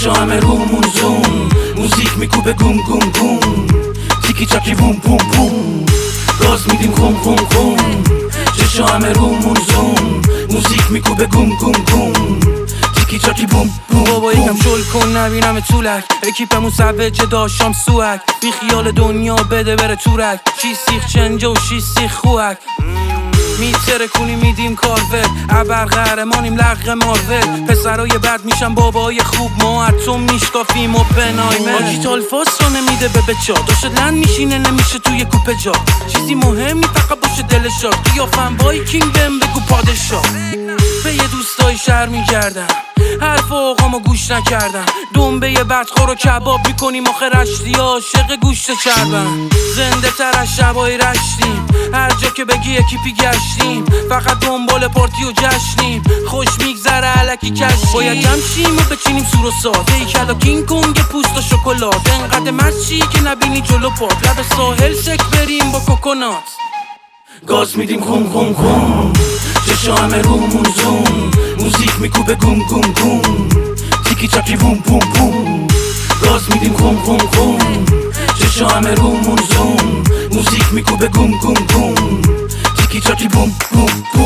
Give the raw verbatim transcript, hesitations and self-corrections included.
چشا همه رومون زوم، موزیک میکوبه گوم گوم گوم، تیکی چاکی بوم بوم بوم، گاز میدیم خون خون خون. چشا همه رومون زوم، موزیک میکوبه گوم گوم گوم، تیکی چاکی بوم بوم. بابا یکم شل کن نبینم طولک، اکیپمون سوجه داشتم سوک، بی خیال دنیا بده بره تورک، شی سیخ چنجه و شی سیخ خوک. میتره کنی میدیم کارور، ابر قهرمانیم لغ مارول، پسرای بد میشن بابای خوب، ما اتم میشکافیم و پنایمه. آجیتال فاس رو نمیده به بچا، داشت لند میشینه نمیشه توی کوپه جا، چیزی مهمی فقط باشه دلشا، قیافم وایکینگ بهم بگو پادشا. به یه دوستای شهر میگردم، حرف آقامو گوش نکردم، دنبه بدخور رو کباب میکنیم آخه رشتی عاشق گوشت چربم. زنده تر از شبای رشتیم، هر جا که بگی یکیپی گشتیم، فقط دنبال پارتی و جشنیم، خوش میگذره علکی کشیم. باید جمشیم و بچینیم سور و ساز، هیکلا کینگ کنگ پوست و شکلات، انقدر مچی که نبینی جلو پات، لب ساحل سک بریم با کوکونات، گاز میدیم خون خون خون. چشا همه رومون زوم، موزیک میکوبه گوم گوم گوم، تیکی چاکی بوم بوم بوم، گاز میدیم خون خون خون. چشا همه رومون زوم، موزیک میکوبه گوم گوم گوم، تیکی چاکی بوم بوم بوم.